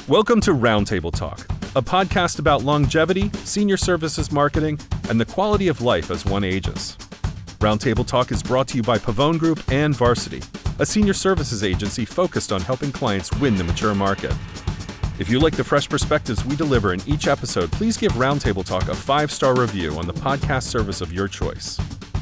Welcome to Roundtable Talk, a podcast about longevity, senior services marketing, and the quality of life as one ages. Roundtable Talk is brought to you by Pavone Group and Varsity, a senior services agency focused on helping clients win the mature market. If you like the fresh perspectives we deliver in each episode, please give Roundtable Talk a 5-star review on the podcast service of your choice.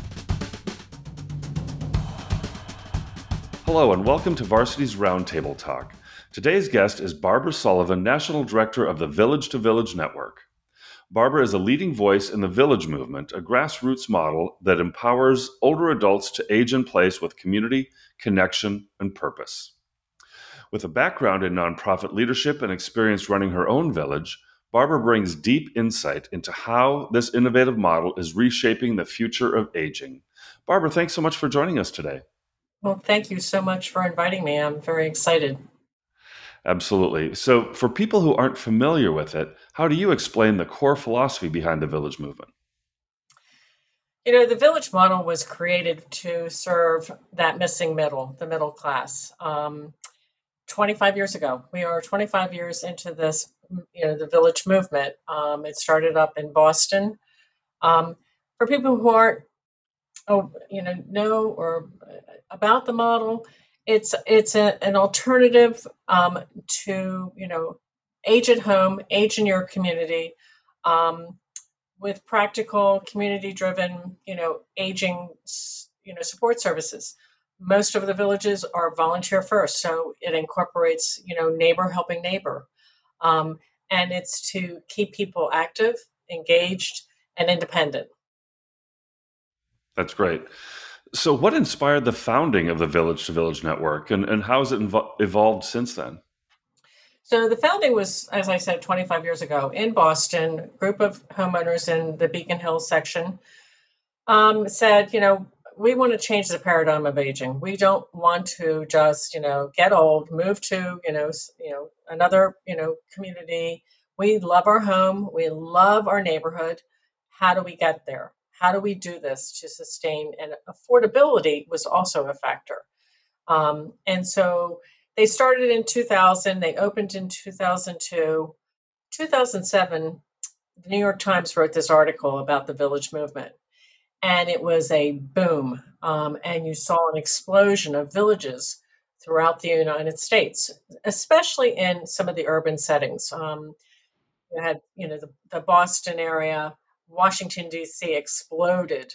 Hello and welcome to Varsity's Roundtable Talk. Today's guest is Barbara Sullivan, National Director of the Village to Village Network. Barbara is a leading voice in the Village movement, a grassroots model that empowers older adults to age in place with community, connection, and purpose. With a background in nonprofit leadership and experience running her own village, Barbara brings deep insight into how this innovative model is reshaping the future of aging. Barbara, thanks so much for joining us today. Well, thank you so much for inviting me. I'm very excited. Absolutely. So for people who aren't familiar with it, how do you explain the core philosophy behind the Village movement? You know, the Village model was created to serve that missing middle, the middle class. 25 years ago, we are 25 years into this, the Village movement. It started up in Boston. For people who aren't, know or about the model, it's an alternative to age at home, age in your community, with practical, community-driven, aging, support services. Most of the villages are volunteer first, so it incorporates, neighbor helping neighbor, and it's to keep people active, engaged, and independent. That's great. So what inspired the founding of the Village to Village Network, and how has it evolved since then? So the founding was, as I said, 25 years ago in Boston. Group of homeowners in the Beacon Hill section said, we want to change the paradigm of aging. We don't want to just, get old, move to, another, community. We love our home. We love our neighborhood. How do we get there? How do we do this to sustain? And affordability was also a factor. And so they started in 2000. They opened in 2002. 2007, the New York Times wrote this article about the Village movement, and it was a boom. And you saw an explosion of villages throughout the United States, especially in some of the urban settings. You had, the Boston area, Washington, D.C. exploded,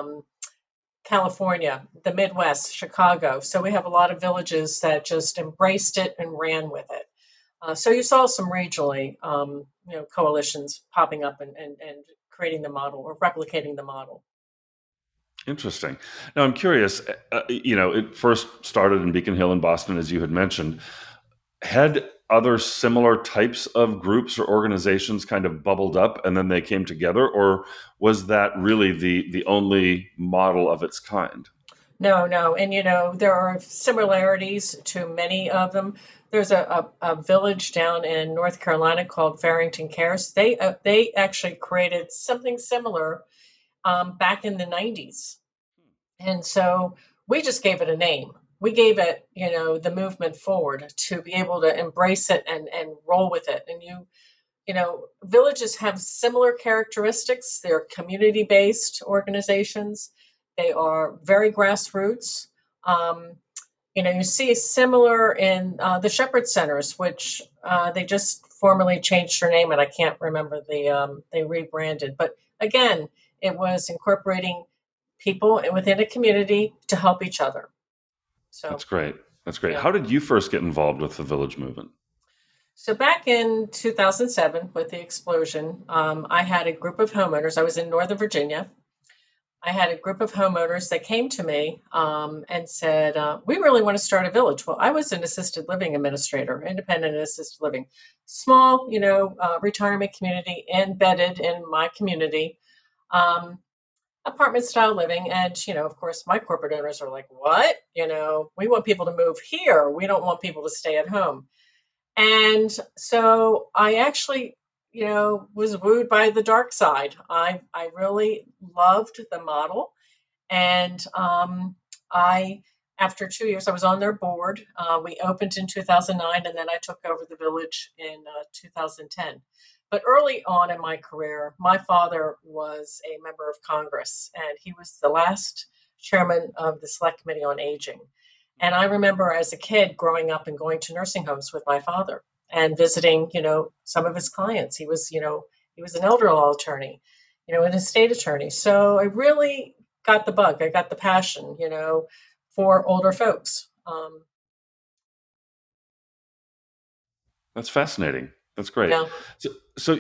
California, the Midwest, Chicago. So we have a lot of villages that just embraced it and ran with it. So you saw some regionally, coalitions popping up and creating the model or replicating the model. Interesting. Now, I'm curious, it first started in Beacon Hill in Boston, as you had mentioned. Had other similar types of groups or organizations kind of bubbled up and then they came together, or was that really the only model of its kind? No. And, there are similarities to many of them. There's a village down in North Carolina called Farrington Cares. They actually created something similar back in the 90s. And so we just gave it a name. We gave it, the movement forward to be able to embrace it and roll with it. And villages have similar characteristics. They're community-based organizations. They are very grassroots. Um, you see similar in the Shepherd Centers, which they just formally changed their name, and I can't remember they rebranded. But again, it was incorporating people within a community to help each other. So That's great. That's great. yeah. How did you first get involved with the Village movement? So back in 2007, with the explosion, I had a group of homeowners. I was in Northern Virginia. I had a group of homeowners that came to me and said, we really want to start a village. Well, I was an assisted living administrator, independent assisted living, small, retirement community embedded in my community, apartment style living. And, of course, my corporate owners are like, what? We want people to move here. We don't want people to stay at home. And so I actually, was wooed by the dark side. I really loved the model, and I After 2 years, I was on their board. We opened in 2009, and then I took over the village in 2010. But early on in my career, my father was a member of Congress, and he was the last chairman of the Select Committee on Aging. And I remember as a kid growing up and going to nursing homes with my father and visiting, some of his clients. He was an elder law attorney, an estate attorney. So I really got the bug. I got the passion, for older folks. That's fascinating. That's great. Yeah. So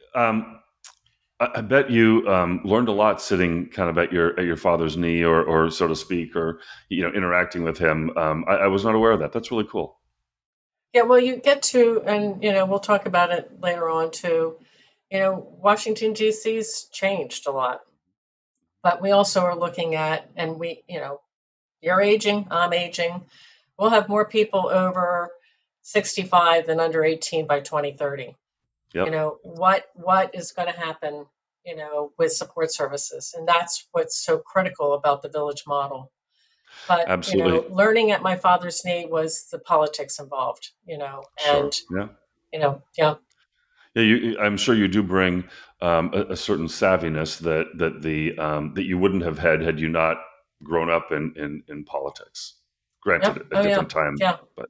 I bet you learned a lot sitting kind of at your father's knee, or so to speak, or interacting with him. I was not aware of that. That's really cool. Yeah, well, you get to, and we'll talk about it later on too. Washington D.C.'s changed a lot, but we also are looking at, and you're aging, I'm aging. We'll have more people over 65 than under 18 by 2030. Yep, What is going to happen, with support services, and that's what's so critical about the village model. But absolutely. learning at my father's knee was the politics involved, and Sure. Yeah. yeah. Yeah, I'm sure you do bring a certain savviness that you wouldn't have had you not grown up in politics. Granted, Yep. a Oh yeah. different time, Yeah. but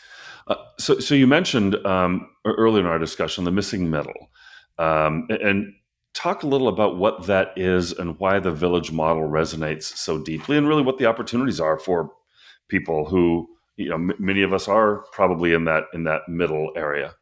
so you mentioned earlier in our discussion the missing middle, and talk a little about what that is and why the village model resonates so deeply, and really what the opportunities are for people who many of us are probably in that middle area.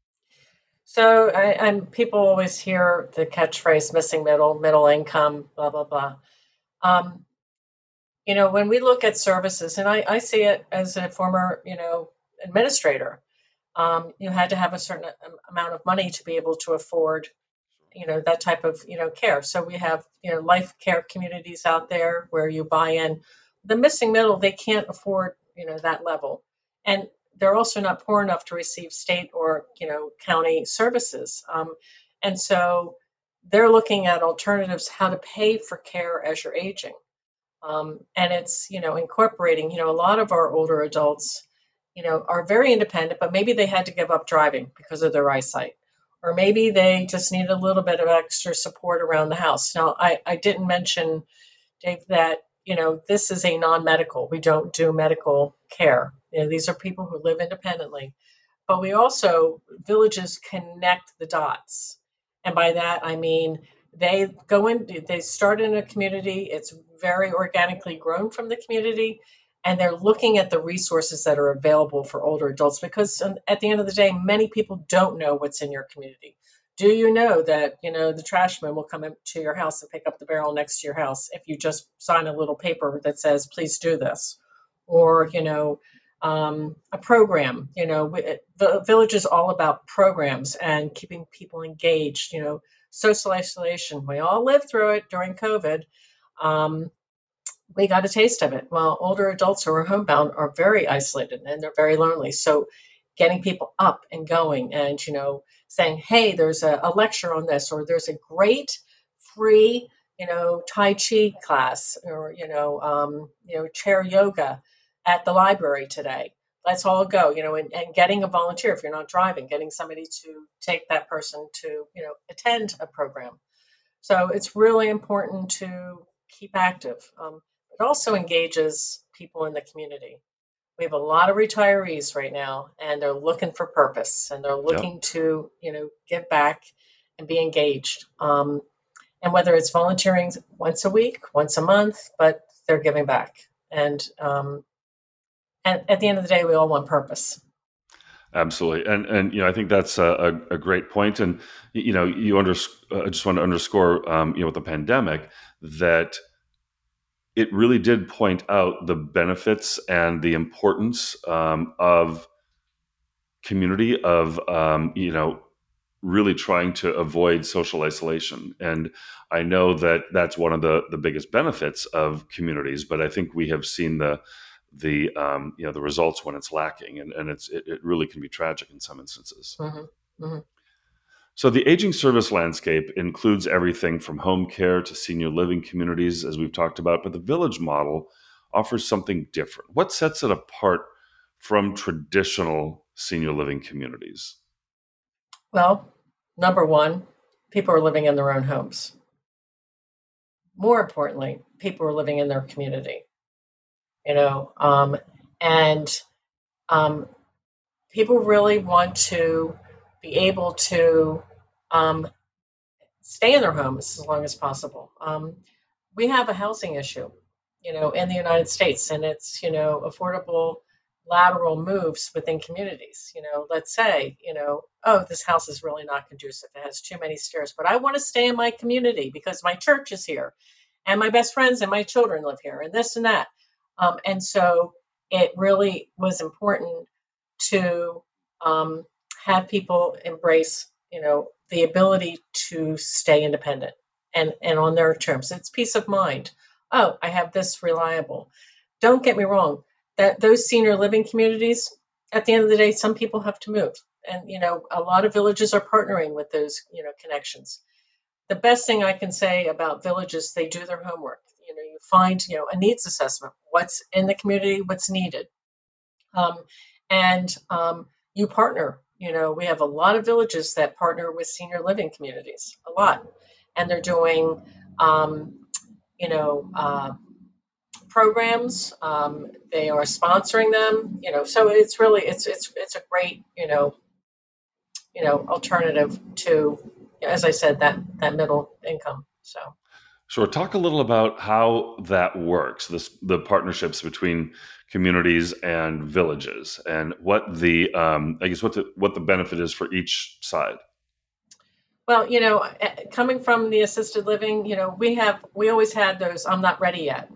So people always hear the catchphrase missing middle income, blah blah blah. Um, when we look at services, and I see it as a former, administrator, you had to have a certain amount of money to be able to afford, that type of, care. So we have, life care communities out there where you buy in. The missing middle, they can't afford, that level. And they're also not poor enough to receive state or, county services. And so they're looking at alternatives, how to pay for care as you're aging. And it's, incorporating, a lot of our older adults, are very independent, but maybe they had to give up driving because of their eyesight. Or maybe they just need a little bit of extra support around the house. Now, I didn't mention, Dave, that, this is a non medical. We don't do medical care. These are people who live independently. But we also, villages connect the dots. And by that, I mean, they start in a community, it's very organically grown from the community, and they're looking at the resources that are available for older adults because at the end of the day, many people don't know what's in your community. Do you know that, the trash man will come to your house and pick up the barrel next to your house if you just sign a little paper that says, please do this? Or, a program. The village is all about programs and keeping people engaged. Social isolation. We all lived through it during COVID. Um, we got a taste of it. Well, older adults who are homebound are very isolated and they're very lonely. So, getting people up and going, and saying, "Hey, there's a lecture on this," or "There's a great free." Tai Chi class, or chair yoga at the library today. Let's all go, and getting a volunteer if you're not driving, getting somebody to take that person to, attend a program. So it's really important to keep active. It also engages people in the community. We have a lot of retirees right now, and they're looking for purpose, and they're Yep. looking to, give back and be engaged. And whether it's volunteering once a week, once a month, but they're giving back. And at the end of the day, we all want purpose. Absolutely, and I think that's a great point. And I just want to underscore, with the pandemic, that it really did point out the benefits and the importance of community, of really trying to avoid social isolation. And I know that that's one of the biggest benefits of communities, but I think we have seen the results when it's lacking, and it really can be tragic in some instances. Hmm. Hmm. So the aging service landscape includes everything from home care to senior living communities, as we've talked about, but the village model offers something different? What sets it apart from traditional senior living communities? Well, number one, people are living in their own homes. More importantly, people are living in their community, you know, and um, people really want to be able to um, stay in their homes as long as possible. We have a housing issue, in the United States, and it's, affordable lateral moves within communities. Let's say, oh, this house is really not conducive. It has too many stairs, but I want to stay in my community because my church is here and my best friends and my children live here and this and that. And so it really was important to um, have people embrace, the ability to stay independent and on their terms. It's peace of mind. Oh, I have this reliable. Don't get me wrong, that those senior living communities, at the end of the day, some people have to move. And, a lot of villages are partnering with those, connections. The best thing I can say about villages, they do their homework. You find, a needs assessment, what's in the community, what's needed. Um, and you partner. We have a lot of villages that partner with senior living communities, a lot, and they're doing, um, you know, uh, programs. They are sponsoring them. So it's really it's a great alternative to, as I said, that middle income. So. Sure. Talk a little about how that works, the partnerships between communities and villages, and what the I guess what the benefit is for each side. Well, coming from the assisted living, we always had those "I'm not ready yet,"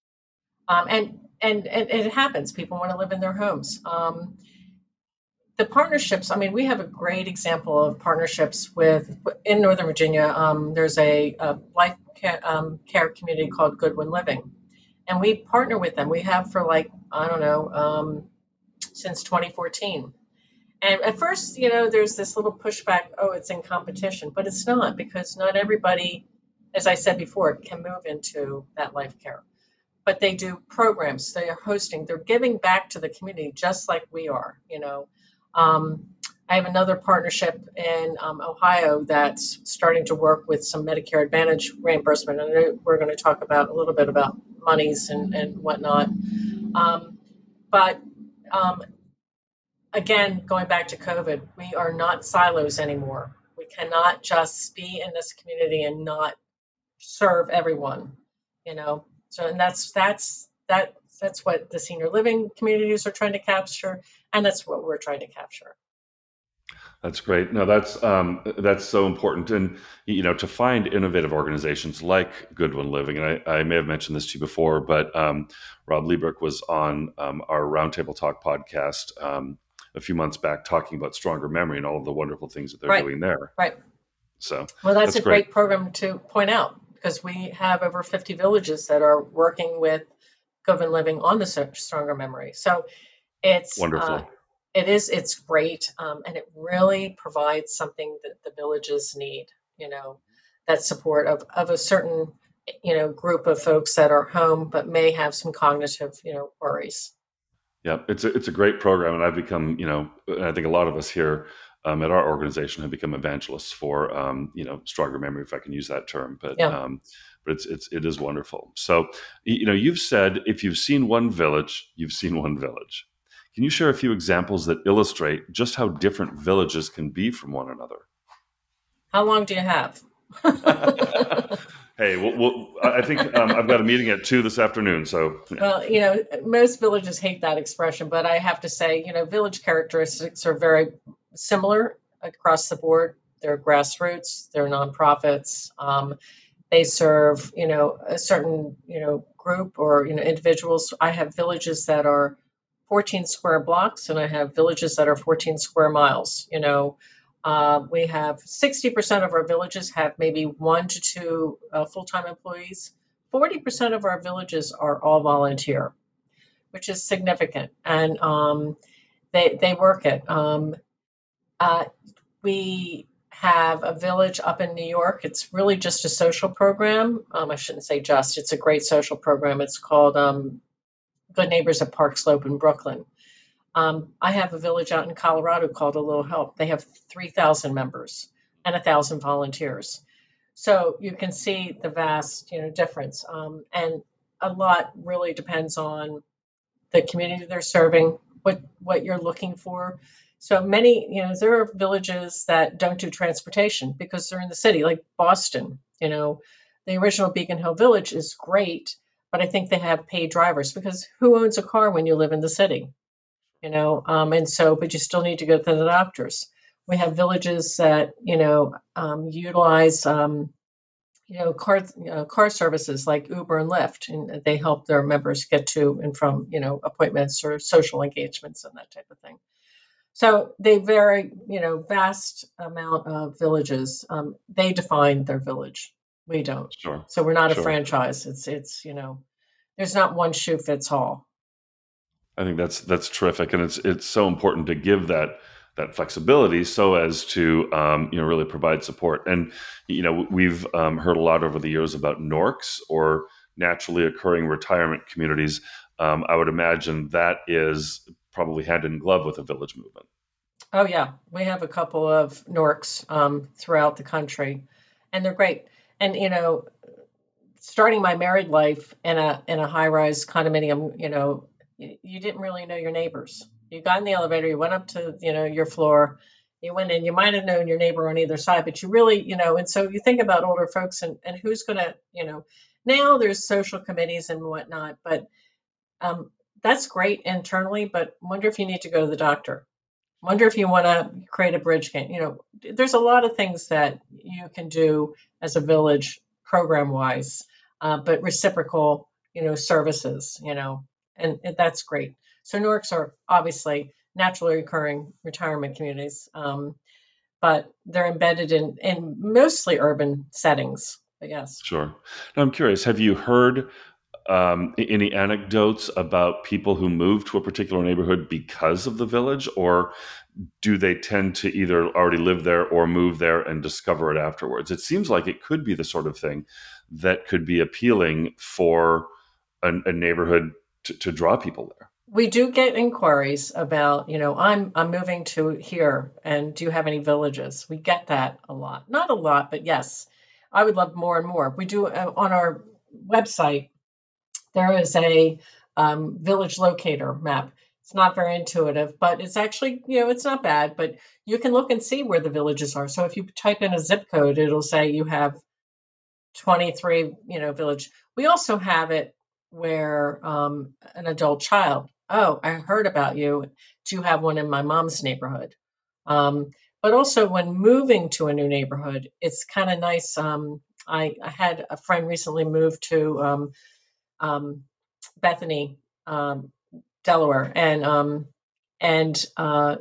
and it happens. People want to live in their homes. The partnerships. I mean, we have a great example of partnerships with in Northern Virginia. There's a life care community called Goodwin Living, and we partner with them. We have for like I don't know since 2014. And at first, there's this little pushback, oh, it's in competition, but it's not because not everybody, as I said before, can move into that life care. But they do programs, they are hosting, they're giving back to the community just like we are. I have another partnership in Ohio that's starting to work with some Medicare Advantage reimbursement. And we're going to talk about a little bit about monies and whatnot. But again, going back to COVID, we are not silos anymore. We cannot just be in this community and not serve everyone, you know. So, and that's what the senior living communities are trying to capture, and that's what we're trying to capture. That's great. No, that's so important, and to find innovative organizations like Goodwin Living, and I may have mentioned this to you before, but Rob Liebrecht was on our Roundtable Talk podcast a few months back talking about Stronger Memory and all of the wonderful things that they're Right, doing there. right. So Well, that's that's a great. great program to point out because we have over 50 villages that are working with Goodwin Living on the Stronger Memory. So it's Wonderful. it's great, and it really provides something that the villages need. You know, that support of a certain group of folks that are home but may have some cognitive worries. Yeah, it's a great program, and I've become, and I think a lot of us here at our organization have become evangelists for, Stronger Memory, if I can use that term. Yeah. But it is wonderful. So, you've said if you've seen one village, you've seen one village. Can you share a few examples that illustrate just how different villages can be from one another? How long do you have? Hey, I think I've got a meeting at 2 this afternoon, so yeah. Well, most villages hate that expression, but I have to say, village characteristics are very similar across the board. They're grassroots, they're nonprofits. They serve, a certain, group or, individuals. I have villages that are 14 square blocks, and I have villages that are 14 square miles. We have 60% of our villages have maybe 1 to 2 full-time employees. 40% of our villages are all volunteer, which is significant, and they work it. Uh, we have a village up in New York. It's really just a social program. I shouldn't say just. It's a great social program. It's called Good Neighbors at Park Slope in Brooklyn. I have a village out in Colorado called A Little Help. They have 3,000 members and 1,000 volunteers. So you can see the vast, difference. And a lot really depends on the community they're serving, what you're looking for. So many, there are villages that don't do transportation because they're in the city, like Boston. The original Beacon Hill Village is great, but I think they have paid drivers because who owns a car when you live in the city? And so, but you still need to go to the doctors. We have villages that, utilize, car services like Uber and Lyft, and they help their members get to and from, appointments or social engagements and that type of thing. So they vary, vast amount of villages. They define their village. We don't. Sure. So we're not a Sure. franchise. It's, there's not one shoe fits all. I think that's terrific, and it's so important to give that flexibility so as to really provide support. And we've heard a lot over the years about NORCs, or naturally occurring retirement communities. I would imagine that is probably hand in glove with the village movement. Oh yeah, we have a couple of NORCs throughout the country, and they're great. And starting my married life in a high rise condominium, you didn't really know your neighbors. You got in the elevator, you went up to your floor, you went in. You might have known your neighbor on either side, but you really And so you think about older folks and who's going to Now there's social committees and whatnot, but that's great internally. But wonder if you need to go to the doctor. Wonder if you want to create a bridge game. There's a lot of things that you can do as a village program wise, but reciprocal, services, and that's great. So NORCs are obviously naturally occurring retirement communities, but they're embedded in mostly urban settings. But yes. Sure. Now, I'm curious, have you heard any anecdotes about people who move to a particular neighborhood because of the village, or do they tend to either already live there or move there and discover it afterwards? It seems like it could be the sort of thing that could be appealing for a neighborhood to draw people there. We do get inquiries about, I'm moving to here, and do you have any villages? We get that a lot. Not a lot, but yes, I would love more and more. We do on our website. There is a village locator map. It's not very intuitive, but it's actually, it's not bad, but you can look and see where the villages are. So if you type in a zip code, it'll say you have 23, village. We also have it where an adult child, oh, I heard about you. Do you have one in my mom's neighborhood? But also when moving to a new neighborhood, it's kind of nice. I had a friend recently move to Bethany, Delaware, and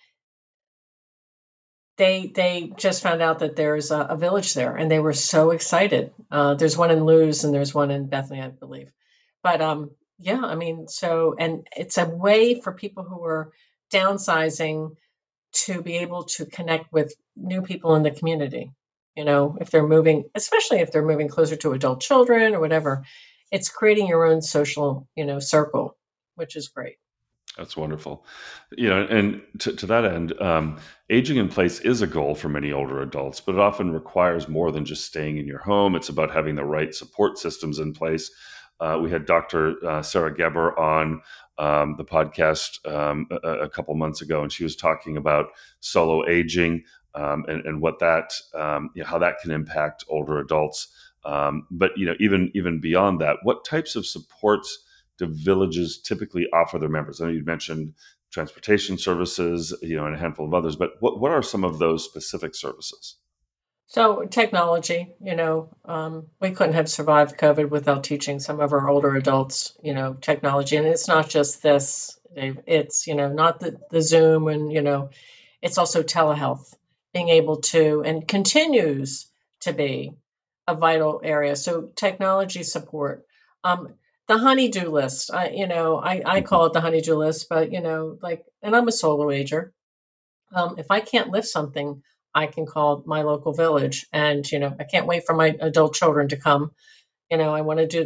they just found out that there's a village there, and they were so excited. There's one in Lewes, and there's one in Bethany, I believe. But yeah, I mean, and it's a way for people who are downsizing to be able to connect with new people in the community. If they're moving, especially if they're moving closer to adult children or whatever, it's creating your own social, circle, which is great. That's wonderful. And to that end, aging in place is a goal for many older adults, but it often requires more than just staying in your home. It's about having the right support systems in place. We had Dr. Sarah Geber on the podcast a couple months ago, and she was talking about solo aging and what that, how that can impact older adults. But even beyond that, what types of supports do villages typically offer their members? I know you mentioned transportation services, and a handful of others, but what are some of those specific services? So technology, we couldn't have survived COVID without teaching some of our older adults, technology. And it's not just this, Dave. It's, not the Zoom and, it's also telehealth, being able to, and continues to be a vital area. So technology support. The honeydew list, I Mhm. call it the honeydew list, but, and I'm a solo ager. If I can't lift something, I can call my local village, and I can't wait for my adult children to come. I want to do this.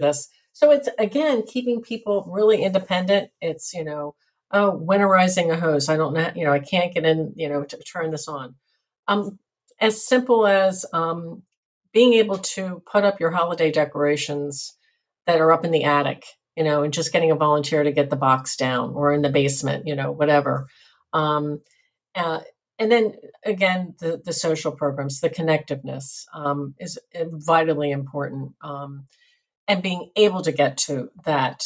So it's again keeping people really independent. It's, oh, winterizing a hose. I don't know, I can't get in, to turn this on. Um, as simple as being able to put up your holiday decorations that are up in the attic, and just getting a volunteer to get the box down or in the basement, whatever. Um, uh, and then again, the social programs, the connectiveness is vitally important. And being able to get to that.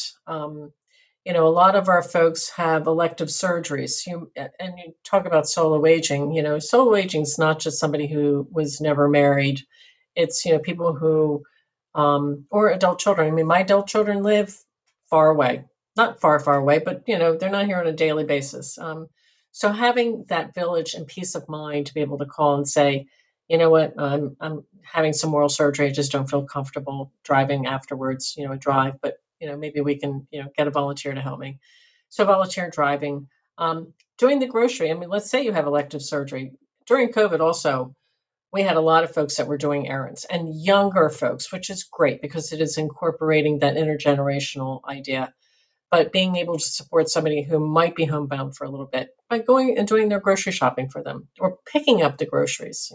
A lot of our folks have elective surgeries. And you talk about solo aging. Solo aging is not just somebody who was never married. It's people who, or adult children. I mean, my adult children live far away, not far, far away, but they're not here on a daily basis. So having that village and peace of mind to be able to call and say, you know what, I'm having some oral surgery. I just don't feel comfortable driving afterwards, drive, but, maybe we can, get a volunteer to help me. So volunteer driving, doing the grocery. I mean, let's say you have elective surgery. During COVID also, we had a lot of folks that were doing errands and younger folks, which is great because it is incorporating that intergenerational idea. But being able to support somebody who might be homebound for a little bit by going and doing their grocery shopping for them or picking up the groceries,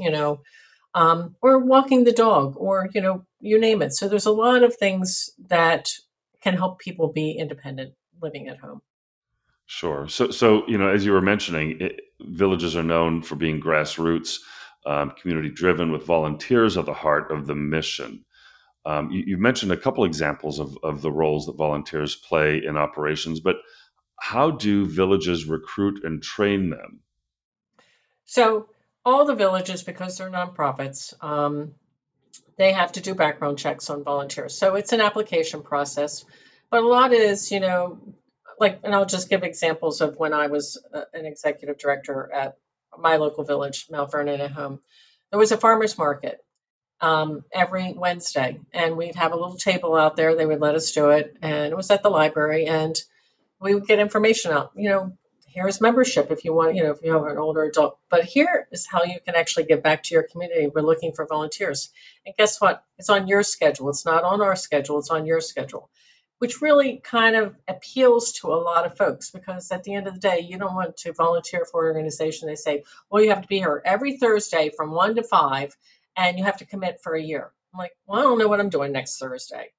or walking the dog, or you name it. So there's a lot of things that can help people be independent living at home. Sure. So as you were mentioning, villages are known for being grassroots, community driven, with volunteers at the heart of the mission. You mentioned a couple examples of the roles that volunteers play in operations, but how do villages recruit and train them? So all the villages, because they're nonprofits, they have to do background checks on volunteers. So it's an application process, but a lot is, like, and I'll just give examples of when I was an executive director at my local village, Mount Vernon at home. There was a farmer's market every Wednesday, and we'd have a little table out there. They would let us do it, and it was at the library, and we would get information out. Here's membership if you want, if you have an older adult. But here is how you can actually give back to your community. We're looking for volunteers. And guess what? It's on your schedule. It's not on our schedule. It's on your schedule, which really kind of appeals to a lot of folks because at the end of the day, you don't want to volunteer for an organization. They say, well, you have to be here every Thursday from 1 to 5, and you have to commit for a year. I'm like, well, I don't know what I'm doing next Thursday.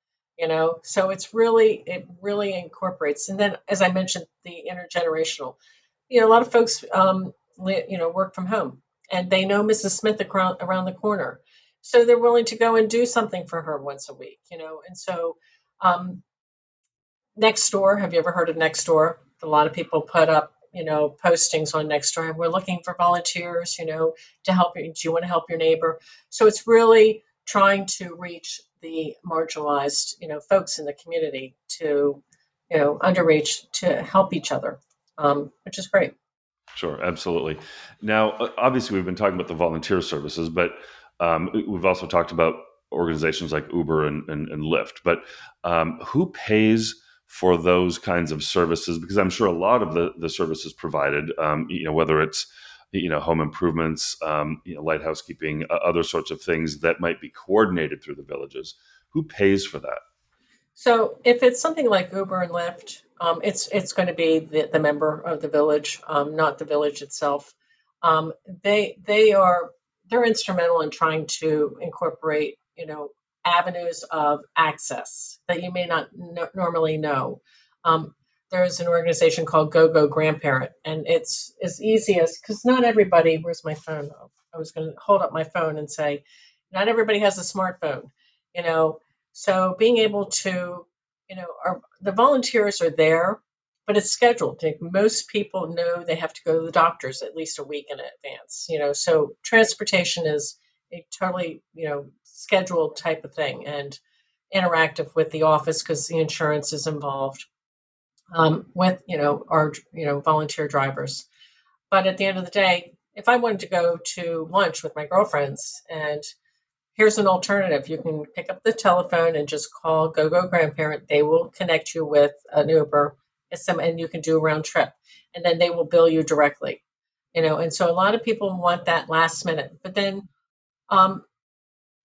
So it really incorporates. And then, as I mentioned, the intergenerational, a lot of folks work from home and they know Mrs. Smith around the corner, so they're willing to go and do something for her once a week. And so um, Nextdoor, have you ever heard of Nextdoor? A lot of people put up postings on Nextdoor, and we're looking for volunteers, to help you. Do you want to help your neighbor? So it's really trying to reach the marginalized, folks in the community to, underreach, to help each other, which is great. Sure, absolutely. Now, obviously, we've been talking about the volunteer services, but we've also talked about organizations like Uber and Lyft. But who pays for those kinds of services? Because I'm sure a lot of the services provided, whether it's home improvements, light housekeeping, other sorts of things that might be coordinated through the villages. Who pays for that? So if it's something like Uber and Lyft, it's going to be the member of the village, not the village itself. Um, they're instrumental in trying to incorporate avenues of access that you may not normally know. Um, there's an organization called Go Go Grandparent, and it's as easy as, because not everybody. Where's my phone? I was going to hold up my phone and say, not everybody has a smartphone. You know, so being able to, the volunteers are there, but it's scheduled. Like, most people know they have to go to the doctors at least a week in advance. So transportation is a totally, scheduled type of thing, and interactive with the office because the insurance is involved, with, our, volunteer drivers. But at the end of the day, if I wanted to go to lunch with my girlfriends, and here's an alternative. You can pick up the telephone and just call Go Go Grandparent. They will connect you with an Uber, and you can do a round trip, and then they will bill you directly. And so a lot of people want that last minute. But then, um,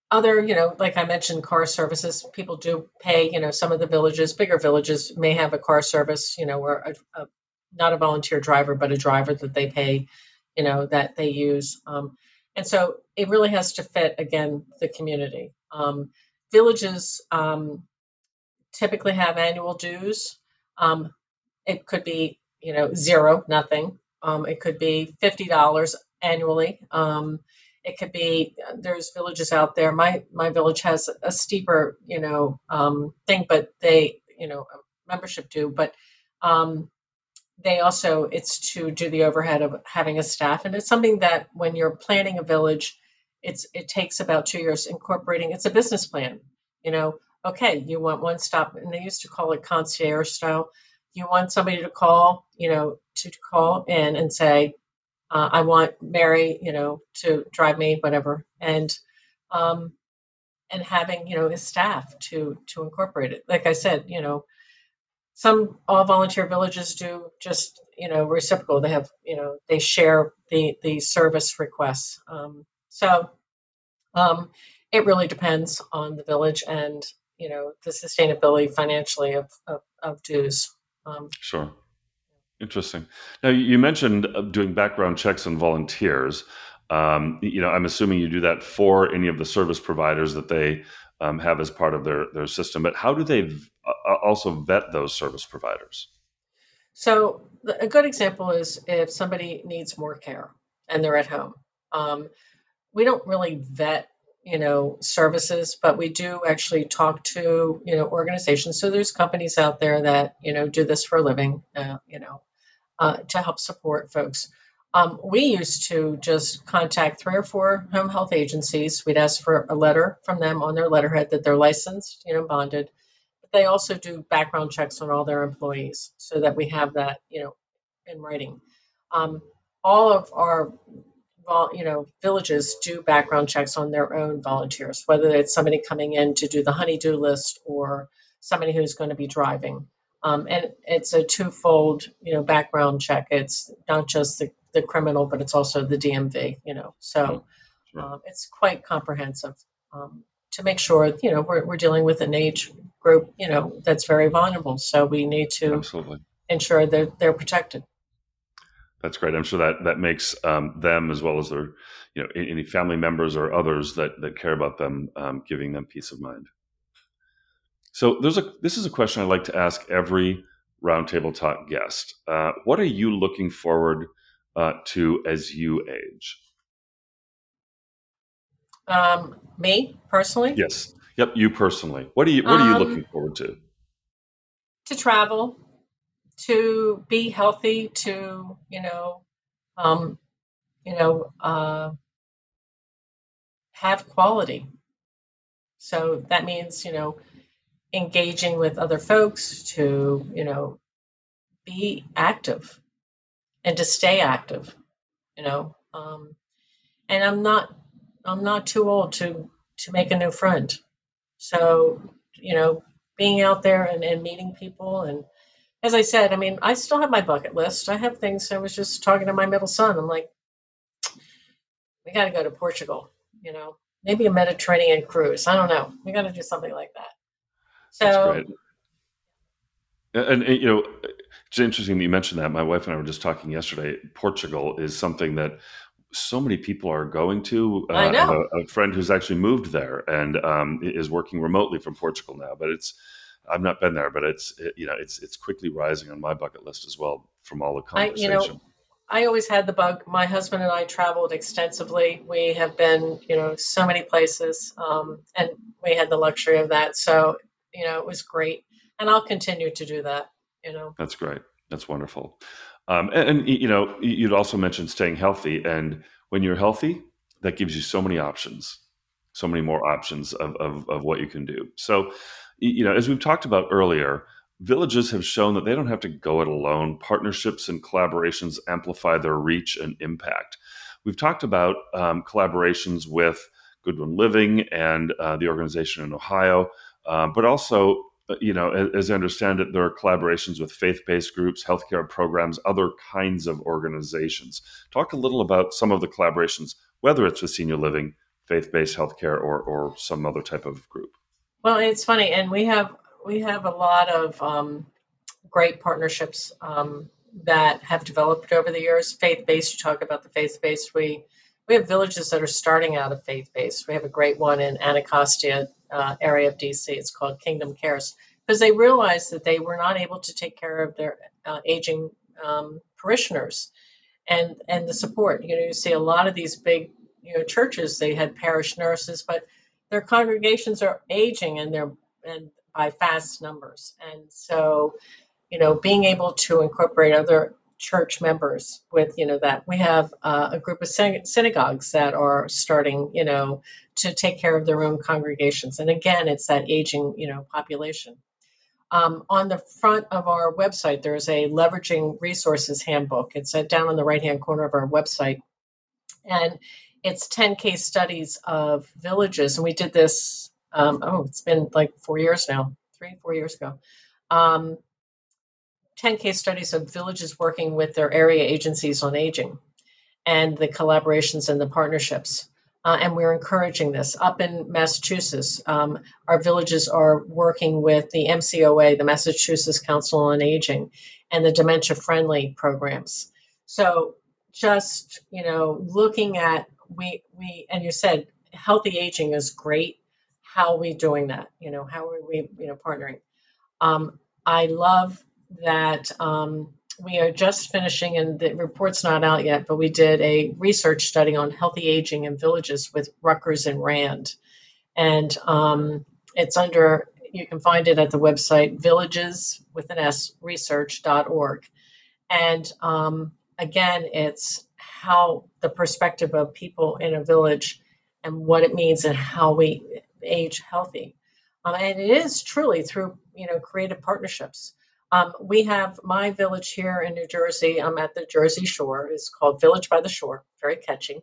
other, like I mentioned, car services, people do pay, some of the villages, bigger villages may have a car service, where not a volunteer driver, but a driver that they pay, that they use. And so it really has to fit, again, the community. Villages typically have annual dues. Um, it could be, zero, nothing. It could be $50 annually. It could be there's villages out there. My village has a steeper, thing, but they, membership due, but um, they also it's to do the overhead of having a staff, and it's something that when you're planning a village, it takes about 2 years incorporating. It's a business plan, you know. Okay, you want one stop, and they used to call it concierge style. You want somebody to call, to call in and say, I want Mary, to drive me, whatever, um, and having, a staff to incorporate it. Like I said, some all volunteer villages do just, reciprocal. They have, they share the service requests. So um, it really depends on the village and, the sustainability financially of dues. Um, Sure. Interesting. Now, you mentioned doing background checks on volunteers. I'm assuming you do that for any of the service providers that they have as part of their system. But how do they also vet those service providers? So a good example is if somebody needs more care and they're at home. Um, we don't really vet, services, but we do actually talk to, organizations. So there's companies out there that, do this for a living, to help support folks. We used to just contact 3 or 4 home health agencies. We'd ask for a letter from them on their letterhead that they're licensed, bonded. But they also do background checks on all their employees so that we have that, in writing. Um, all of our villages do background checks on their own volunteers, whether it's somebody coming in to do the honeydew list or somebody who's going to be driving. And it's a twofold, background check. It's not just the criminal, but it's also the DMV, Mm, So sure. it's quite comprehensive to make sure, we're dealing with an age group, that's very vulnerable. So we need to Absolutely. ensure that they're protected. That's great. I'm sure that makes them, as well as their, any family members or others that care about them, giving them peace of mind. So this is a question I like to ask every Roundtable Talk guest. What are you looking forward to as you age? Me personally, Yes. Yep. You personally. What are you looking um, forward to? to travel, to be healthy, to um, you know, uh, have quality. So that means engaging with other folks, to be active and to stay active. You know, and I'm not too old to make a new friend. So being out there and meeting people, and as I said, I mean, I still have my bucket list. I have things. I was just talking to my middle son. I'm like, we got to go to Portugal, maybe a Mediterranean cruise. I don't know. We got to do something like that. That's So great. And it's interesting that you mentioned that. My wife and I were just talking yesterday. Portugal is something that so many people are going to. I I have know. a friend who's actually moved there and is working remotely from Portugal now. But I've not been there, but it's quickly rising on my bucket list as well from all the I you know conversation. I always had the bug. My husband and I traveled extensively. We have been, so many places, and we had the luxury of that. So, it was great, and I'll continue to do that. You know, That's great. That's wonderful. And you'd also mentioned staying healthy, and when you're healthy, that gives you so many options, so many more options of what you can do. So, as we've talked about earlier, villages have shown that they don't have to go it alone. Partnerships and collaborations amplify their reach and impact. We've talked about collaborations with Goodwin Living and the organization in Ohio, but also as I understand it, there are collaborations with faith-based groups, healthcare programs, other kinds of organizations. Talk a little about some of the collaborations, whether it's with senior living, faith-based healthcare or some other type of group? Well, it's funny, and we have a lot of great partnerships that have developed over the years. Faith-based, you talk about the faith-based. We have villages that are starting out of faith-based. We have a great one in Anacostia area of DC. It's called Kingdom Cares, because they realized that they were not able to take care of their aging parishioners and the support. You see a lot of these big churches. They had parish nurses, but their congregations are aging and by fast numbers, and so being able to incorporate other church members with that we have a group of synagogues that are starting to take care of their own congregations, and again it's that aging population. On the front of our website there's a leveraging resources handbook. It's down on the right hand corner of our website, and it's 10 case studies of villages, and we did this it's been like 4 years now, 3-4 years ago. 10 case studies of villages working with their area agencies on aging and the collaborations and the partnerships. And we're encouraging this. Up in Massachusetts, our villages are working with the MCOA, the Massachusetts Council on Aging, and the dementia friendly programs. So just, looking at, we and you said healthy aging is great. How are we doing that? How are we, partnering? I love that we are just finishing, and the report's not out yet, but we did a research study on healthy aging in villages with Rutgers and Rand. And it's you can find it at the website villages with an S research.org. And again, it's how the perspective of people in a village and what it means and how we age healthy. And it is truly through, creative partnerships. We have my village here in New Jersey. I'm at the Jersey Shore. It's called Village by the Shore. Very catchy.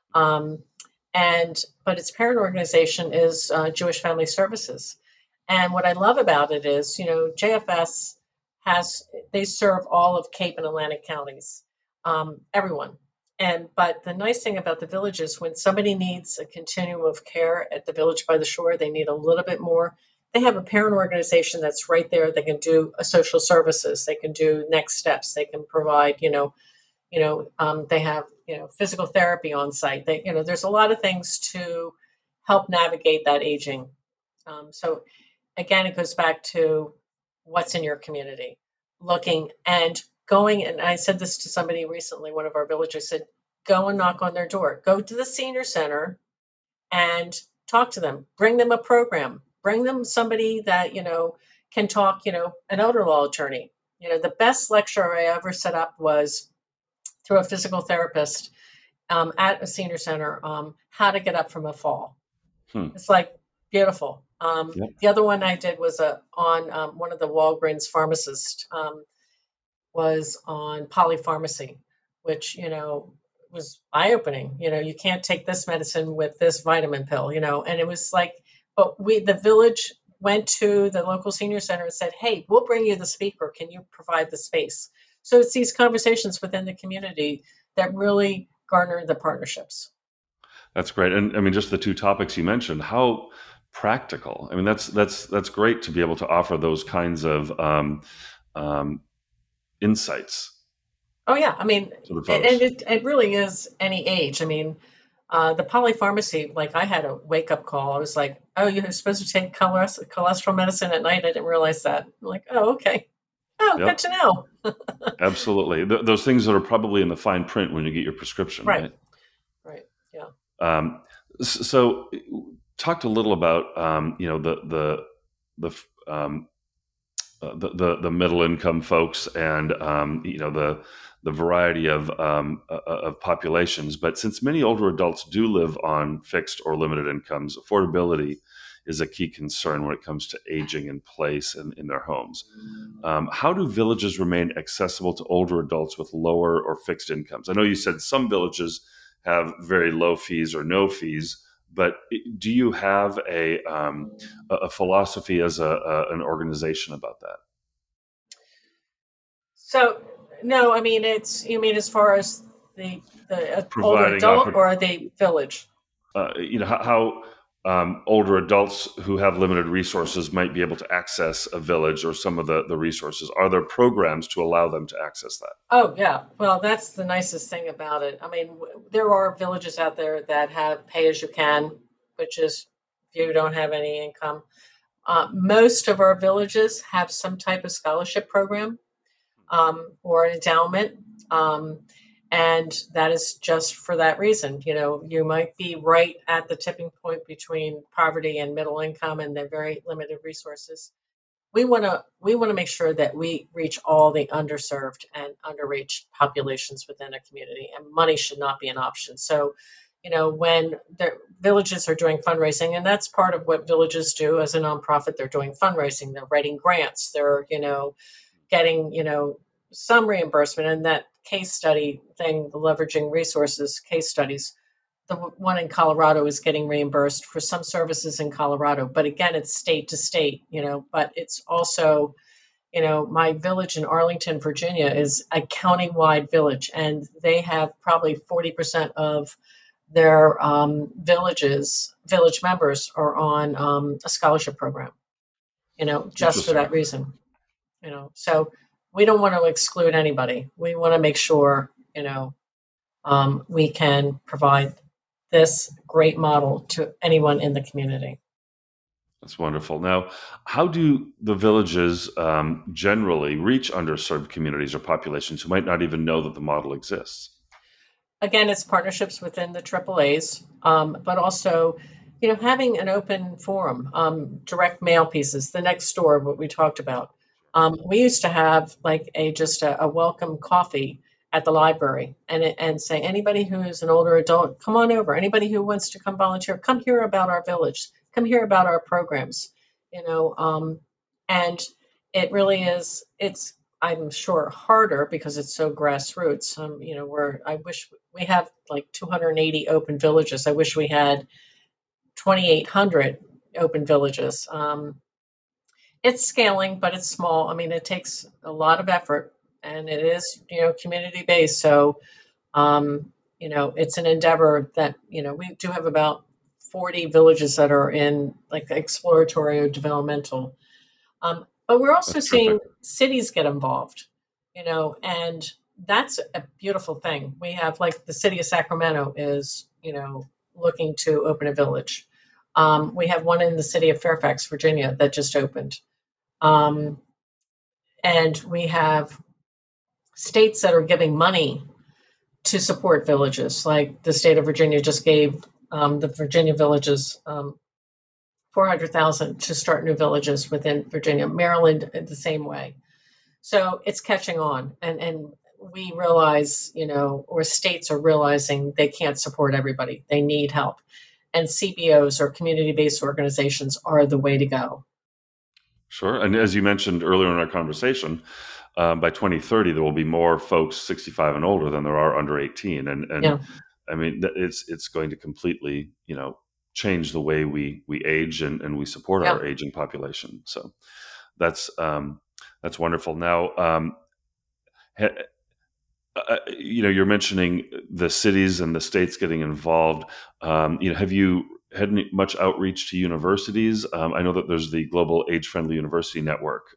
But its parent organization is Jewish Family Services. And what I love about it is, JFS they serve all of Cape and Atlantic counties, everyone. But the nice thing about the village is when somebody needs a continuum of care at the Village by the Shore, they need a little bit more. They have a parent organization that's right there. They can do social services. They can do next steps. They can provide, they have, physical therapy on site. There's a lot of things to help navigate that aging. So again, it goes back to what's in your community, looking and going. And I said this to somebody recently, one of our villagers said, go and knock on their door, go to the senior center and talk to them, bring them a program, bring them somebody that, can talk, an elder law attorney. The best lecture I ever set up was through a physical therapist at a senior center, how to get up from a fall. It's like beautiful. Yep. The other one I did was on one of the Walgreens pharmacists, was on polypharmacy, which, was eye-opening. You can't take this medicine with this vitamin pill, and it was like, but the village went to the local senior center and said, hey, we'll bring you the speaker. Can you provide the space? So it's these conversations within the community that really garner the partnerships. That's great. And I mean, just the two topics you mentioned, how practical. I mean, that's great to be able to offer those kinds of insights. Oh yeah, I mean, and it really is any age. I mean, the polypharmacy, like I had a wake up call. I was like, oh, you're supposed to take cholesterol medicine at night. I didn't realize that. I'm like, oh, okay. Oh, Yep. Good to know. Absolutely. Those things that are probably in the fine print when you get your prescription, right? Right. Yeah. So talked a little about, the middle income folks and, the variety of populations. But since many older adults do live on fixed or limited incomes, affordability is a key concern when it comes to aging in place in their homes. How do villages remain accessible to older adults with lower or fixed incomes? I know you said some villages have very low fees or no fees, but do you have a philosophy as an organization about that? So no, I mean you mean as far as the older Providing adult or the village? how older adults who have limited resources might be able to access a village or some of the resources. Are there programs to allow them to access that? Oh, yeah. Well, that's the nicest thing about it. I mean, there are villages out there that have pay as you can, which is if you don't have any income. Most of our villages have some type of scholarship program or an endowment. Um, and that is just for that reason. You know, you might be right at the tipping point between poverty and middle income, and they're very limited resources. We want to make sure that we reach all the underserved and underreached populations within a community, and money should not be an option. So, when the villages are doing fundraising, and that's part of what villages do as a nonprofit, they're doing fundraising, they're writing grants, they're getting some reimbursement. And that case study thing, the leveraging resources case studies, the one in Colorado is getting reimbursed for some services in Colorado, but again, it's state to state, but it's also, my village in Arlington, Virginia is a county-wide village, and they have probably 40% of their village members are on a scholarship program, just for Interesting. that reason, so we don't want to exclude anybody. We want to make sure, we can provide this great model to anyone in the community. That's wonderful. Now, how do the villages generally reach underserved communities or populations who might not even know that the model exists? Again, it's partnerships within the AAAs, but also, having an open forum, direct mail pieces, the next door, what we talked about. We used to have like just a welcome coffee at the library, and say anybody who is an older adult, come on over. Anybody who wants to come volunteer, come hear about our village, come hear about our programs. And it really is. It's, I'm sure, harder because it's so grassroots. Where I wish we have like 280 open villages. I wish we had 2,800 open villages. It's scaling, but it's small. I mean, it takes a lot of effort, and it is, community based. So, it's an endeavor that, we do have about 40 villages that are in like exploratory or developmental. But we're also That's terrific. seeing cities get involved, and that's a beautiful thing. We have like the city of Sacramento is, looking to open a village. We have one in the city of Fairfax, Virginia, that just opened. Um, and we have states that are giving money to support villages. Like the state of Virginia just gave the Virginia villages 400,000 to start new villages within Virginia. Maryland the same way. So it's catching on, and we realize, or states are realizing they can't support everybody. They need help, and CBOs or community-based organizations are the way to go. Sure. And as you mentioned earlier in our conversation, by 2030, there will be more folks 65 and older than there are under 18. And Yeah, I mean, it's going to completely, change the way we age and we support yeah. our aging population. So that's wonderful. Now, ha, you're mentioning the cities and the states getting involved. Have you had much outreach to universities? I know that there's the Global Age-Friendly University Network.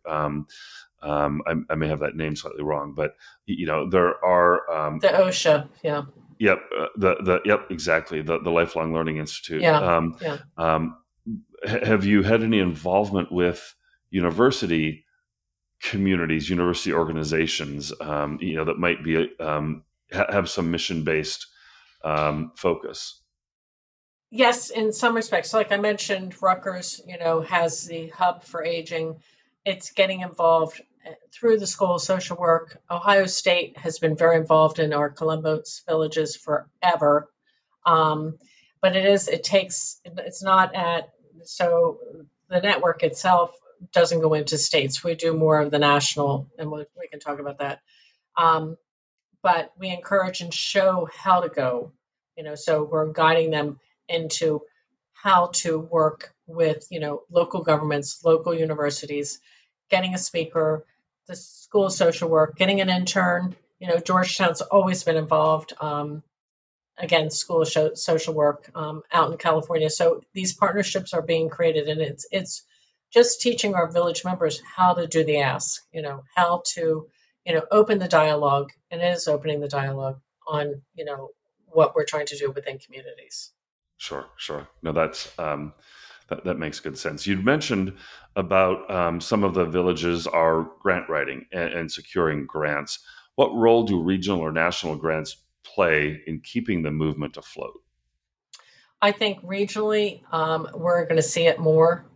I may have that name slightly wrong, but there are. The OSHA, yeah, Yep, yep, exactly, the Lifelong Learning Institute. yeah, yeah. Um, have you had any involvement with university communities, university organizations, that might be have some mission based focus? Yes, in some respects, like I mentioned, Rutgers, has the hub for aging. It's getting involved through the School of Social Work. Ohio State has been very involved in our Columbus villages forever. Um, but it's not at, so the network itself doesn't go into states. We do more of the national, and we can talk about that. Um, but we encourage and show how to go, so we're guiding them into how to work with, local governments, local universities, getting a speaker, the School of Social Work, getting an intern. Georgetown's always been involved. again, School of Social Work out in California. So these partnerships are being created, and it's just teaching our village members how to do the ask, how to, open the dialogue, and it is opening the dialogue on, what we're trying to do within communities. Sure, sure. No, that makes good sense. You'd mentioned about some of the villages are grant writing and securing grants. What role do regional or national grants play in keeping the movement afloat? I think regionally, we're going to see it more.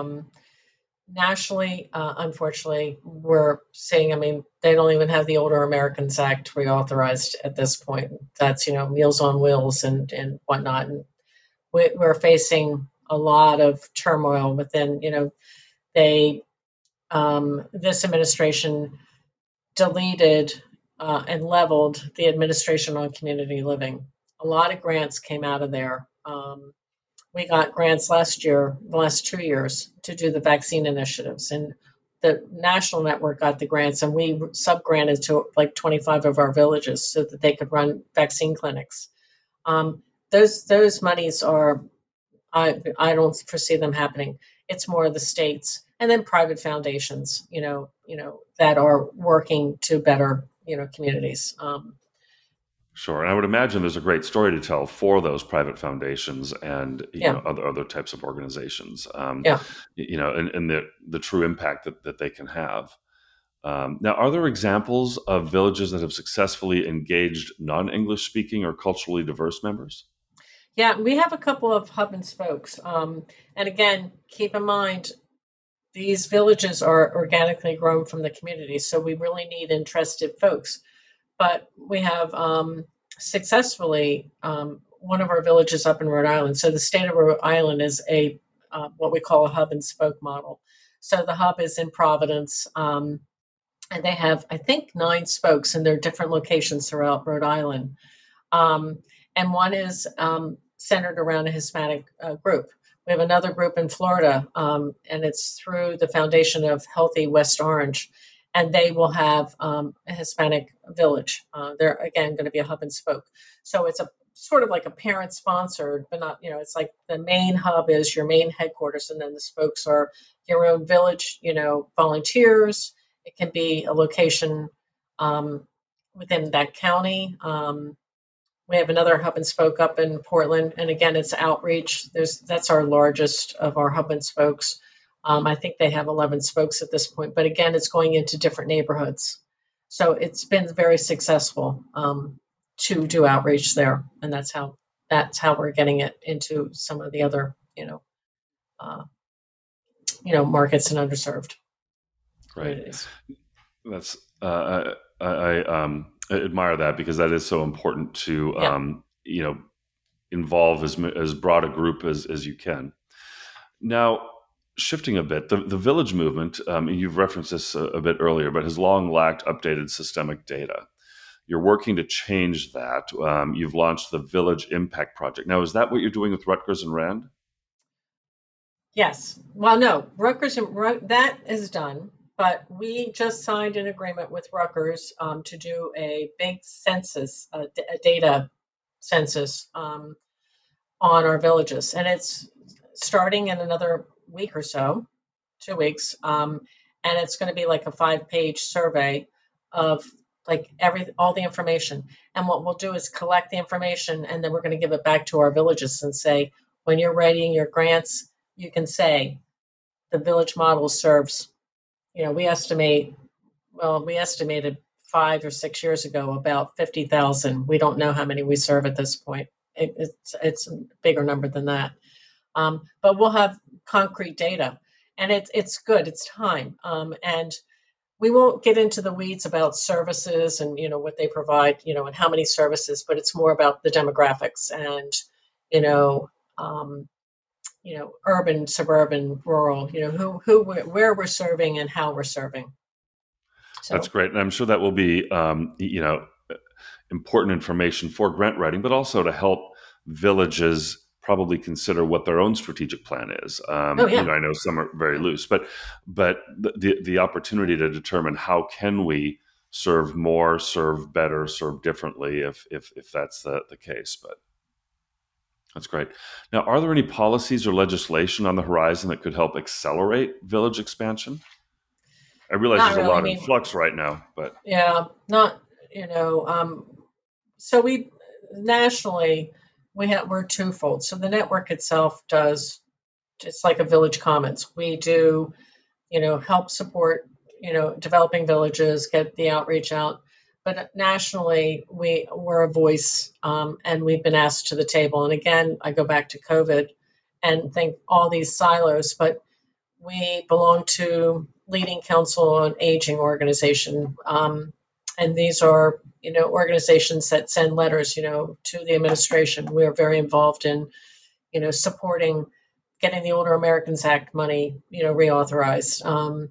Nationally, unfortunately, we're seeing, I mean, they don't even have the Older Americans Act reauthorized at this point. That's, Meals on Wheels and whatnot. And we're facing a lot of turmoil within, they, this administration deleted and leveled the administration on community living. A lot of grants came out of there. We got grants last year, the last 2 years, to do the vaccine initiatives. And the national network got the grants, and we sub-granted to like 25 of our villages so that they could run vaccine clinics. Those monies are, I don't foresee them happening. It's more the states and then private foundations, that are working to better, communities. Sure, and I would imagine there's a great story to tell for those private foundations and Yeah, other types of organizations, yeah. and the true impact that they can have. Now, are there examples of villages that have successfully engaged non-English speaking or culturally diverse members? Yeah, we have a couple of hub and spokes. And again, keep in mind, these villages are organically grown from the community. So we really need interested folks. But we have successfully one of our villages up in Rhode Island. So the state of Rhode Island is a what we call a hub and spoke model. So the hub is in Providence, and they have, I think, 9 spokes in their different locations throughout Rhode Island. Um, and one is centered around a Hispanic group. We have another group in Florida, and it's through the foundation of Healthy West Orange, and they will have a Hispanic village. They're again going to be a hub and spoke. So it's a sort of like a parent sponsored, but not, it's like the main hub is your main headquarters, and then the spokes are your own village, volunteers. It can be a location um, within that county. We have another hub and spoke up in Portland, and again, it's outreach. That's our largest of our hub and spokes. I think they have 11 spokes at this point, but again, it's going into different neighborhoods. So it's been very successful to do outreach there, and that's how we're getting it into some of the other uh, markets and underserved Right. communities. That's I admire that because that is so important to Yeah. involve as broad a group as you can. Now, shifting a bit, the village movement, you've referenced this a bit earlier, but has long lacked updated systemic data. You're working to change that. You've launched the Village Impact Project. Now, is that what you're doing with Rutgers and Rand? Yes. Well, no, Rutgers that is done, but we just signed an agreement with Rutgers to do a big census, a data census on our villages, and it's starting in another week or so, 2 weeks, and it's going to be like a 5-page survey of like all the information. And what we'll do is collect the information, and then we're going to give it back to our villages and say, when you're writing your grants, you can say the village model serves. We estimate. Well, we estimated 5 or 6 years ago about 50,000. We don't know how many we serve at this point. It's a bigger number than that. But we'll have concrete data, and it's good. It's time, and we won't get into the weeds about services and what they provide, and how many services. But it's more about the demographics and you know, um, urban, suburban, rural. Where we're serving and how we're serving. That's So great, and I'm sure that will be important information for grant writing, but also to help villages probably consider what their own strategic plan is. oh yeah, I know some are very loose, but the opportunity to determine how can we serve more, serve better, serve differently if that's the case. But that's great. Now, are there any policies or legislation on the horizon that could help accelerate village expansion? I realize Not there's a really. I lot in mean, flux right now, but yeah, not, you know, so we nationally, we're twofold. So the network itself does, it's like a village commons. We do, help support, developing villages, get the outreach out. But nationally, we're a voice, and we've been asked to the table. And again, I go back to COVID and think all these silos, but we belong to Leading Council on Aging organization, and these are organizations that send letters to the administration. We are very involved in supporting getting the Older Americans Act money reauthorized.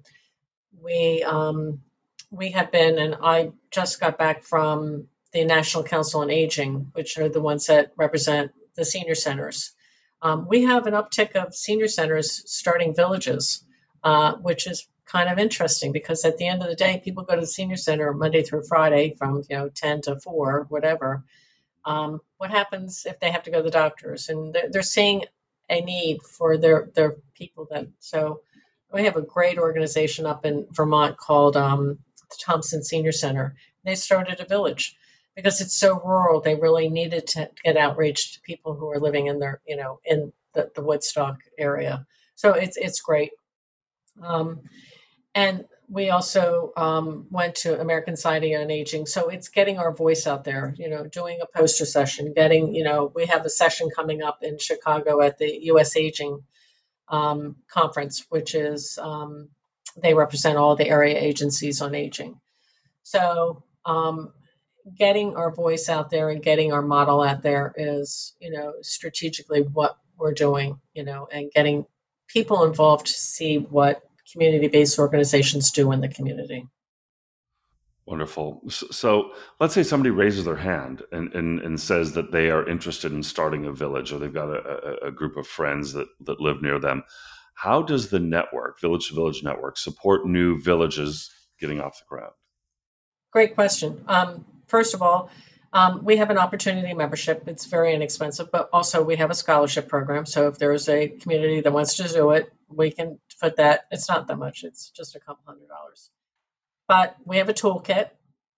We we have been, and I just got back from the National Council on Aging, which are the ones that represent the senior centers. We have an uptick of senior centers starting villages, which is kind of interesting because at the end of the day, people go to the senior center Monday through Friday from 10 to 4, whatever. What happens if they have to go to the doctors? And they're seeing a need for their people. That so we have a great organization up in Vermont called the Thompson Senior Center. They started a village because it's so rural. They really needed to get outreach to people who are living in their in the Woodstock area. So it's great. Um, and we also went to American Society on Aging. So it's getting our voice out there, doing a poster session, we have a session coming up in Chicago at the US Aging conference, which is, they represent all the area agencies on aging. So getting our voice out there and getting our model out there is, strategically what we're doing, and getting people involved to see what community-based organizations do in the community. wonderful. So let's say somebody raises their hand and says that they are interested in starting a village, or they've got a group of friends that live near them. How does the network, Village to Village Network, support new villages getting off the ground? Great question. First of all, we have an opportunity membership. It's very inexpensive, but also we have a scholarship program. So if there's a community that wants to do it, we can put that. It's not that much. It's just a couple $100. But we have a toolkit,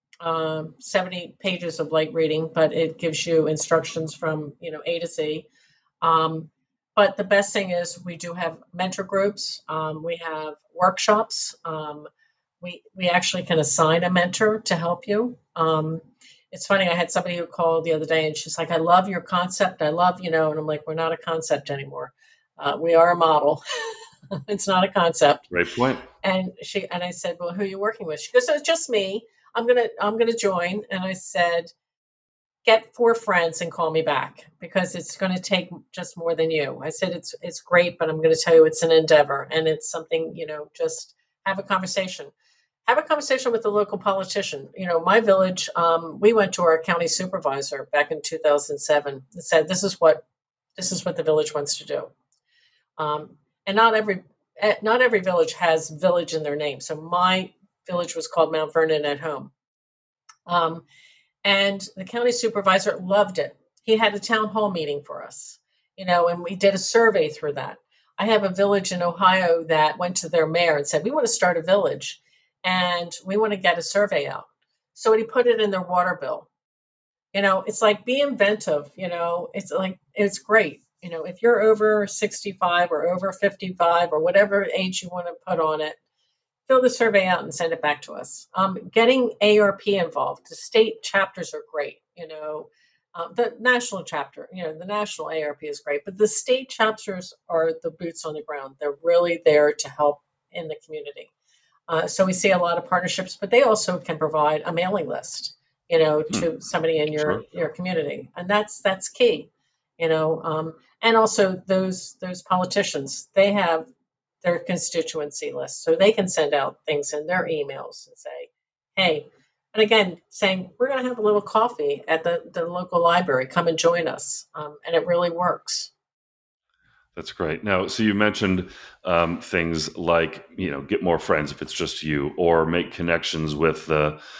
70 pages of light reading, but it gives you instructions from A to Z. But the best thing is we do have mentor groups. We have workshops. We actually can assign a mentor to help you. It's funny. I had somebody who called the other day, and she's like, "I love your concept. I love and I'm like, "We're not a concept anymore. We are a model. It's not a concept." Great point. And I said, "Well, who are you working with?" She goes, "So it's just me. I'm gonna join." And I said, "Get 4 friends and call me back because it's going to take just more than you." I said, "It's great, but I'm going to tell you it's an endeavor and it's something, just have a conversation. Have a conversation with the local politician. My village, we went to our county supervisor back in 2007 and said, this is what the village wants to do." And not every village has village in their name. So my village was called Mount Vernon at Home. Um, and the county supervisor loved it. He had a town hall meeting for us, and we did a survey through that. I have a village in Ohio that went to their mayor and said, "We want to start a village and we want to get a survey out." So he put it in their water bill. It's like be inventive, it's like it's great. If you're over 65 or over 55 or whatever age you want to put on it, fill the survey out and send it back to us. Getting ARP involved. The state chapters are great. The national chapter, the national ARP is great, but the state chapters are the boots on the ground. They're really there to help in the community. So we see a lot of partnerships, but they also can provide a mailing list, to somebody in Sure. your community, and that's key. And also those politicians, they have their constituency list, so they can send out things in their emails and say, "Hey," and again saying, "We're going to have a little coffee at the local library. Come and join us," and it really works. That's great. Now, so you mentioned things like, get more friends if it's just you, or make connections with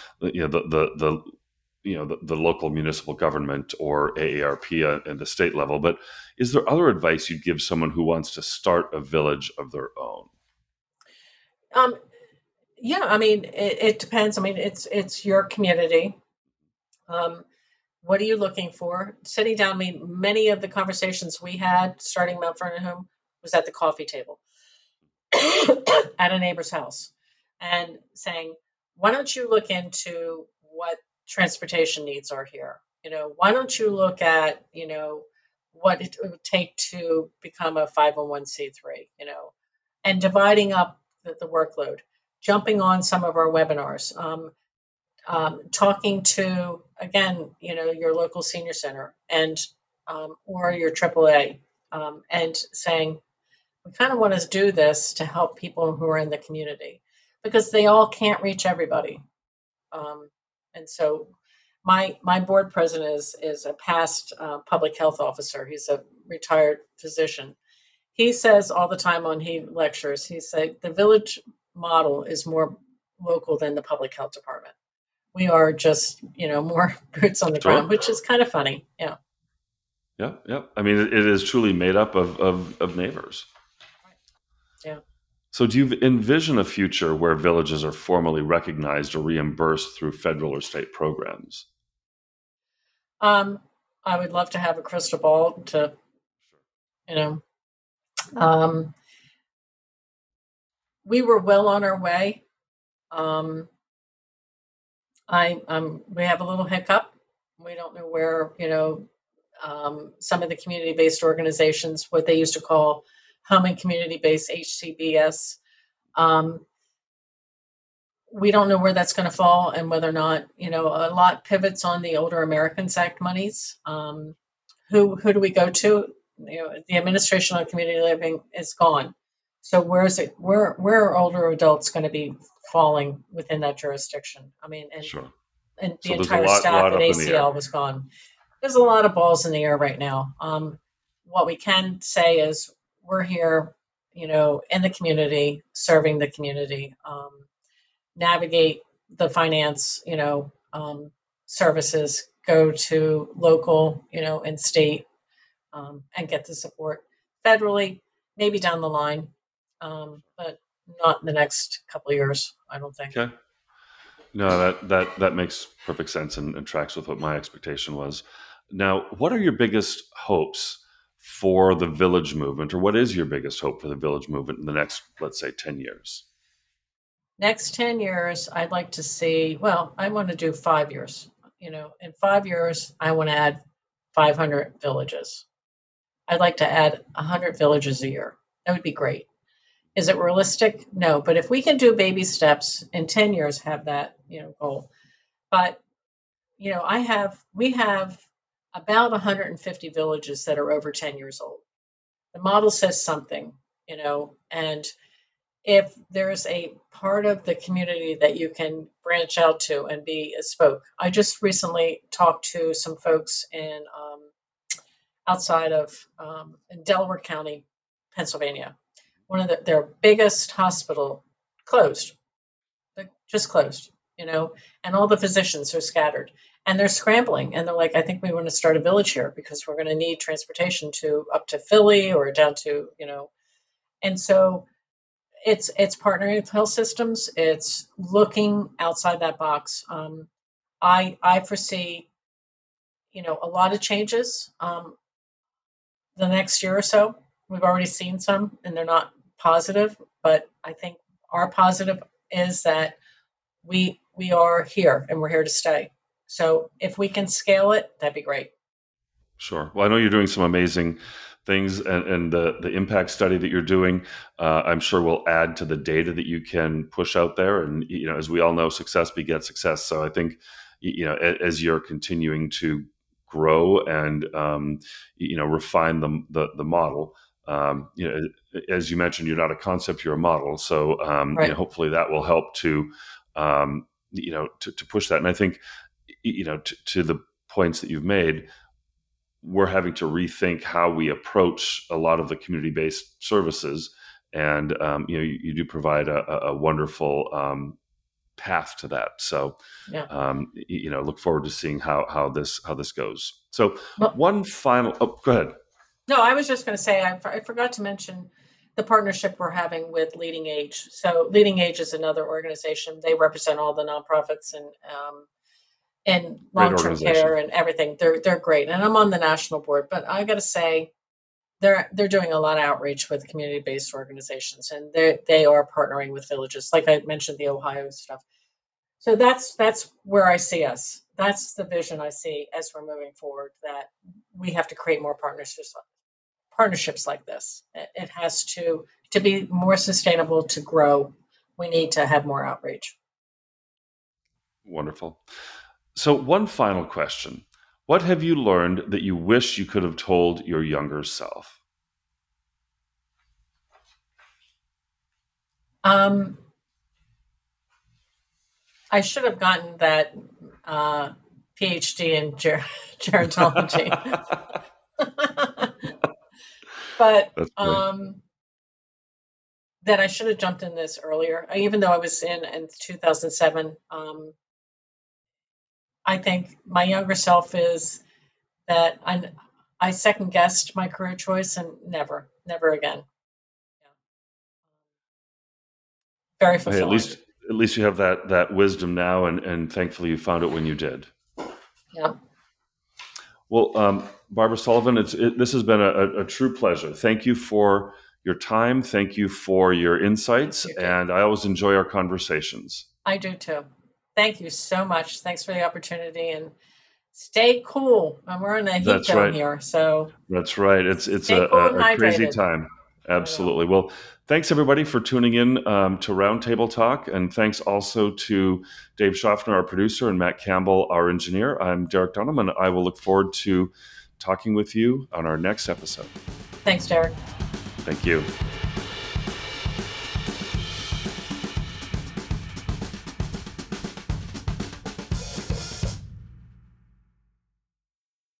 the local municipal government or AARP at the state level. But is there other advice you'd give someone who wants to start a village of their own? Um, yeah, I mean, it depends. I mean, it's your community. Um, what are you looking for? Sitting down. I mean, many of the conversations we had starting Mount Vernon Home was at the coffee table at a neighbor's house, and saying, "Why don't you look into what transportation needs are here? Why don't you look at what it would take to become a 501c3? And dividing up the workload, jumping on some of our webinars, talking to again, your local senior center and or your AAA, and saying we kind of want to do this to help people who are in the community because they all can't reach everybody. And so my board president is a past public health officer. He's a retired physician. He says all the time on he lectures, he said the village model is more local than the public health department. We are just, more boots on the ground, Sure. which is kind of funny. Yeah. Yeah. Yeah. I mean, it is truly made up of neighbors. Yeah. So, do you envision a future where villages are formally recognized or reimbursed through federal or state programs? Um, I would love to have a crystal ball to, you know, um, we were well on our way. Um, we have a little hiccup. We don't know where, some of the community-based organizations, what they used to call home and community-based HCBS. Um, we don't know where that's going to fall and whether or not, a lot pivots on the Older Americans Act monies. Who do we go to? The Administration on Community Living is gone. So where is it? Where are older adults going to be falling within that jurisdiction? I mean, Sure. and the So there's a entire lot, staff lot at up in the air. ACL was gone. There's a lot of balls in the air right now. What we can say is we're here, in the community, serving the community, navigate the finance, services, go to local, and state, and get the support federally, maybe down the line, but not in the next couple of years, I don't think. Okay. No, that makes perfect sense and tracks with what my expectation was. Now, what are your biggest hopes for the village movement, or what is your biggest hope for the village movement in the next, let's say, 10 years? Next 10 years, I'd like to see, well, I want to do 5 years. In 5 years, I want to add 500 villages. I'd like to add 100 villages a year. That would be great. Is it realistic? No, but if we can do baby steps in 10 years, have that, goal. But, we have about 150 villages that are over 10 years old. The model says something, and if there's a part of the community that you can branch out to and be a spoke. I just recently talked to some folks in outside of in Delaware County, Pennsylvania. One of their biggest hospital closed, just closed, and all the physicians are scattered and they're scrambling and they're like, I think we want to start a village here because we're going to need transportation to up to Philly or down to, and so it's partnering with health systems. It's looking outside that box. I foresee, a lot of changes the next year or so. We've already seen some, and they're not positive. But I think our positive is that we are here and we're here to stay. So if we can scale it, that'd be great. Sure. Well, I know you're doing some amazing things, and the impact study that you're doing, I'm sure will add to the data that you can push out there. And as we all know, success begets success. So I think as you're continuing to grow and refine the model. As you mentioned, you're not a concept, you're a model. So Right. hopefully that will help to to push that. And I think to the points that you've made, we're having to rethink how we approach a lot of the community-based services. And you do provide a wonderful path to that. So, look forward to seeing how this goes. So, one final. Oh, go ahead. No, I was just going to say I forgot to mention the partnership we're having with Leading Age. So, Leading Age is another organization. They represent all the nonprofits and long-term care and everything. They're great, and I'm on the national board. But I got to say, they're doing a lot of outreach with community-based organizations, and they are partnering with villages, like I mentioned, the Ohio stuff. So that's where I see us. That's the vision I see as we're moving forward. That we have to create more partnerships like this. It has to be more sustainable, to grow. We need to have more outreach. Wonderful. So, one final question: what have you learned that you wish you could have told your younger self? I should have gotten that PhD in gerontology. But that I should have jumped in this earlier. Even though I was in 2007, I think my younger self is that I second guessed my career choice, and never again. Yeah. Very fulfilling. Hey, at least you have that wisdom now, and thankfully you found it when you did. Yeah. Well, Barbara Sullivan, this has been a true pleasure. Thank you for your time. Thank you for your insights, and I always enjoy our conversations. I do too. Thank you so much. Thanks for the opportunity, and stay cool. We're in a heat zone here, so that's right. It's a crazy time. Absolutely. Well, thanks everybody for tuning in to Roundtable Talk, and thanks also to Dave Schaffner, our producer, and Matt Campbell, our engineer. I'm Derek Dunham, and I will look forward to talking with you on our next episode. Thanks, Derek. Thank you.